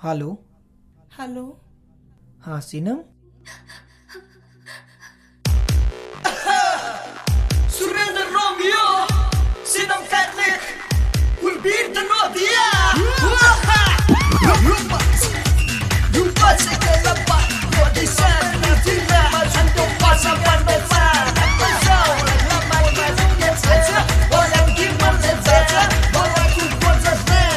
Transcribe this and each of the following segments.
Hello. Hello. हाँ सीनम। Surrender Romeo, Sinam Catholic will beat the Nordia. Lupa segala pak, kau di sana tidak untuk pasang pandosan. Pasal lama yang saja, orang gimana saja, orang ku kuasa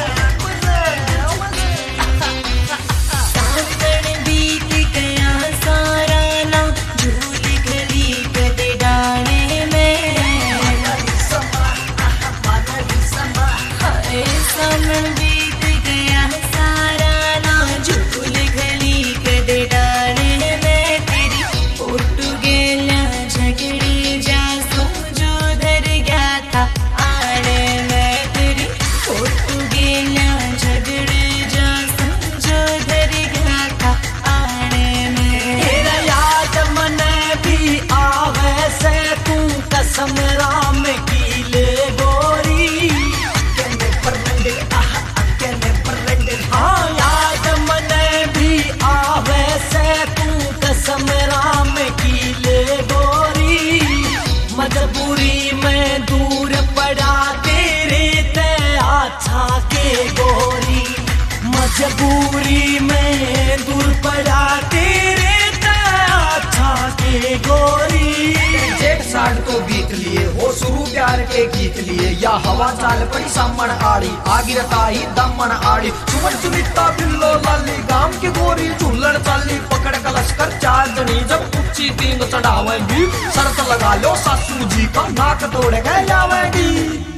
सावन बीत गया सारा ना झूल गली कदे डाले में हाय सावन बीत गया सारा ना झूल गली कदे डाले में तेरी फोटो गेला झगड़ी जा जो धर गया था आड़े में तेरी फोटो गेला झगड़े जा जो धर गया था आड़े में तेरा याद मने भी आवे से तू कसम राम की ले गोरी अकेले परलंडे अकेले परलंडे हाँ याद मने भी आवे से तू कसम राम की ले गोरी मजबूरी में दूर पड़ा तेरे ते अच्छा के गोरी मजबूरी में दूर पड़ा तेरे अच्छा के गोरी जेठ साठ तो बीत लिए हो शुरू प्यार के गीत लिए या हवा चाल पड़ी सामन आड़ी आगी रताही दमन आड़ी सुमन सुनीता बिल्लो लाली गाम की गोरी झूलन चाली पकड़ कलश कर चार जनी जब ऊंची तींग चढ़ावेंगी शर्त लगा लो सासू जी का नाक तोड़ के लावेंगी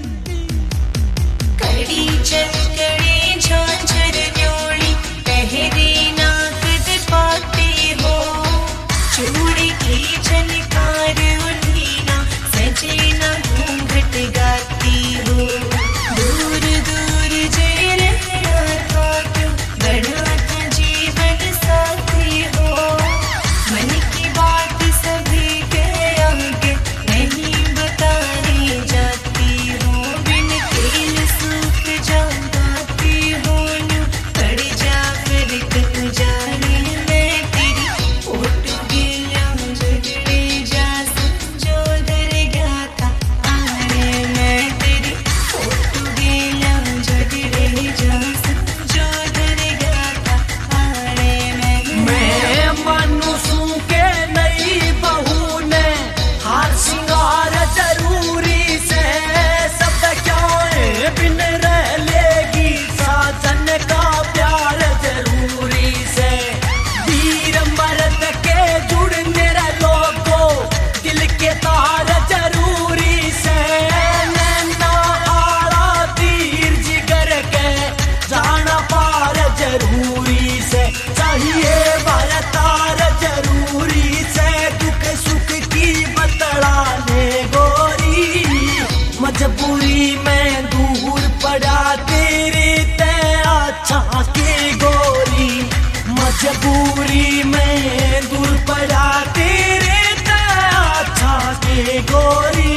कड़ी चलकड़ी झांझर न्योड़ी पहरी नाक दे पाती हो चूड़ी की झनकार उठी ना सजे ना घूंघट गाती हो दूर दूर जय रहना था क्यों बड़ा था जीवन साथी हो मन की बात सभी के आगे नहीं बतानी जाती हो बिन तेल सूख जाती हो यूं पड़ जा फिर कट जाने में तेरी फोटो गिला झगड़े जा जो धर गया था आने में तेरी फोटो गिला झगड़े जा जो धर गया था आने में मैं मनुष्यों के नई बहू ने हार सिंगार जरूरी से सब क्या बिन रह लेगी साजन का प्यार जरूरी से वीर मर्द के जुड़ने लोगों दिल के तार जरूरी से नैना आड़ा तीर जिगर के जाना पार जरूरी से चाहिए तार जरूरी से दुख सुख की बतलाने गोरी मजबूरी में दूर पड़ा तेरे ते अच्छा के गोरी मजबूरी में दूर पड़ा तेरे ते अच्छा के गोरी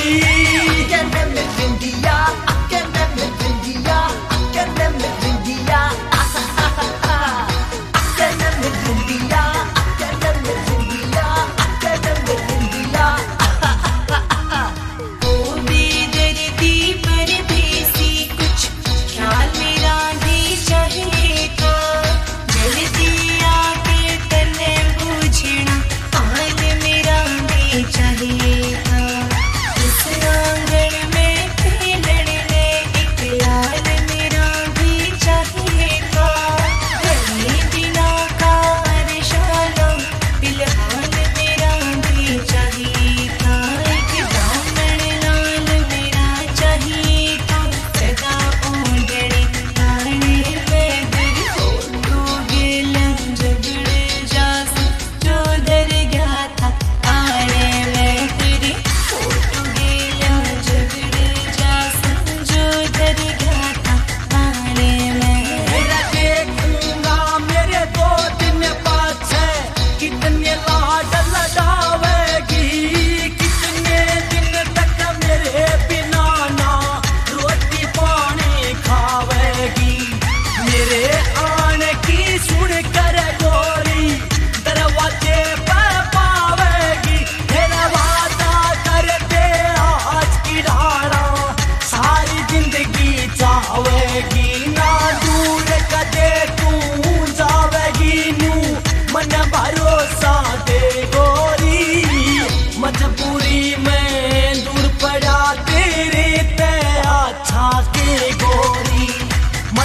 ओ बेदर्दी परदेसी कुछ ख्याल मेरा भी चाहिए था जल्दी आके तने बूझना हाल मेरा भी चाहिए था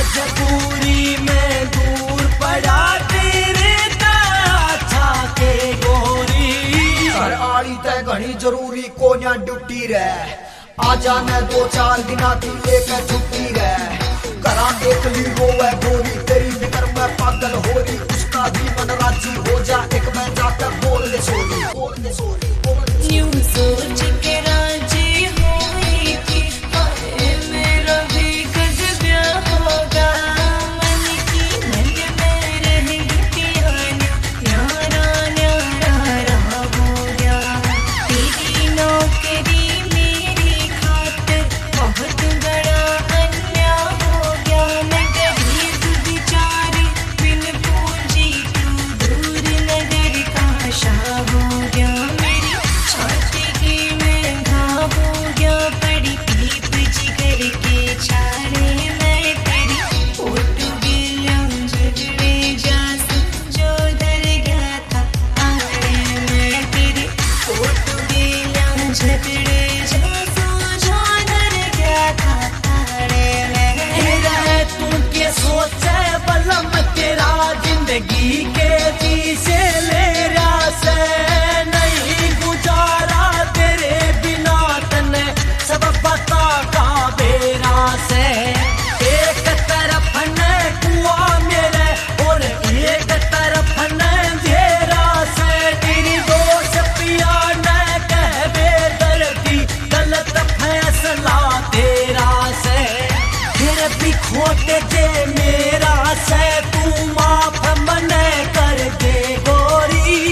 मजबूरी में दूर पड़ा तेरे अच्छा के गोरी। सर आड़ी तय घनी जरूरी कोन्या ड्यूटी रे, आ जाने 2-4 दिना तू लेकर छुट्टी रे। करा देख ली रोवे गोरी, तेरी फिक्र में पागल हो रही, उसका भी मन राजी हो जा, एक मैं जाकर बोल दे सोरी, बोल दे सोरी, बोल दे सोरी। यूं सोच के राजी हुई थी, मेरा भी गजब होगा मन की नंद में रहेगी पियानो, न्यारा न्यारा हो गया। तेरी नौकरी मेरी खातिर बहुत बड़ा अन्याय हो गया। मैं गरीब बेचारी बिन पूंजी, तू दूर नगर का शाह हो गया। मेरी छाती की में घाव हो गया, बड़ी पीप जिगर के छाड़े। मैं तेरी फोटो गिलियों झगड़े जासूं जो डर गया था आड़े। मैं तेरी फोटो गिलियों झगड़े जासूं जो डर गया था आड़े। तेरा तू के सोचे बलम तेरा जिंदगी के जी से ले से नहीं गुजारा तेरे बिना तने सब पता का बेरा से। एक तरफ न कुआ मेरे और एक तरफ न अंधेरा से। तेरी दोस्त पिया न कह बेदर्दी, गलत फैसला तेरा से। फिर भी खोटे जे मेरा से तू माफ मन कर दे गोरी।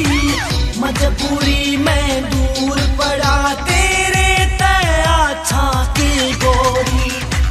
मजबूरी में दूर पड़ा तेरे अच्छा की गोरी।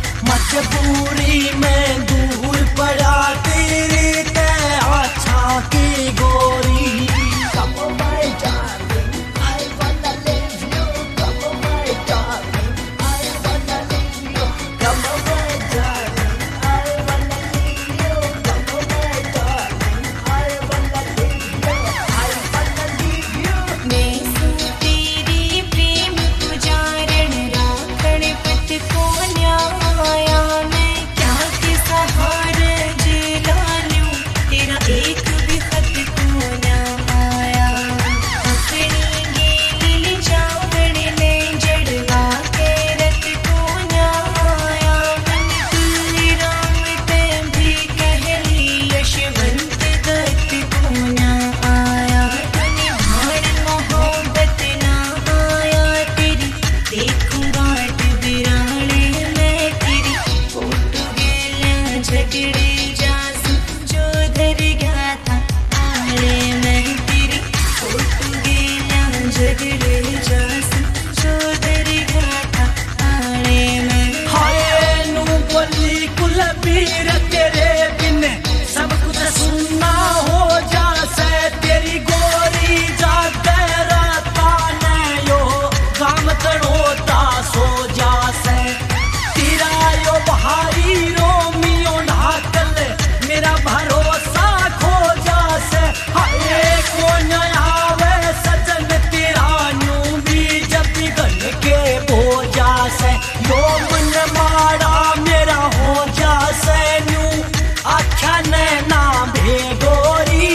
मजबूरी में दूर पड़ा तेरे अच्छा की गोरी। Come on my darling, I wanna live you. Come on my darling, I wanna live you. Come on my darling, I wanna live you. Come on my darling, I wanna live you. I wanna live you. मैं सुन तेरी प्रेम पुजारण, राखण पथ को न्याया। मैं क्या के सहारे जिला लूं, तेरा एक भी खत को ना आया। अपनी गेली जावड़ ने जड़वा के रत को ना आया। मन तुल्य राम ते भी कह ली, यशवंत दत्त को ना आया। तूने भार मोहब्बत ना आया, तेरी देखूं बाट बिराड़े। मैं तेरी फोटो गिलियां झगड़े जासूं जो डर गया था आड़े। मैं तेरी फोटो गिलियां झगड़े जासूं जो डर गया था आड़े। मैं हाय नू बोली कुलबीर तेरे बिन सब कुछ सुनना हो जासे। तेरी गोरी जाते राता ने यो काम तड़ोता सो जासे। तेरा यो भारी रोमियो ढाकल मेरा भरोसा खो जासे। हाय कौन आवे सजन तेरा नू भी जब गन के हो जासे। यो मन माड़ा मेरा हो जासे नू आख्या नैना भेगोरी।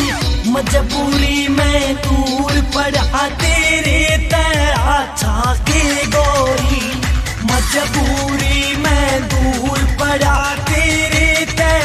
मजबूरी में दूर पड़ा तेरे अच्छा के गोरी। मजबूरी में दूर पड़ा तेरे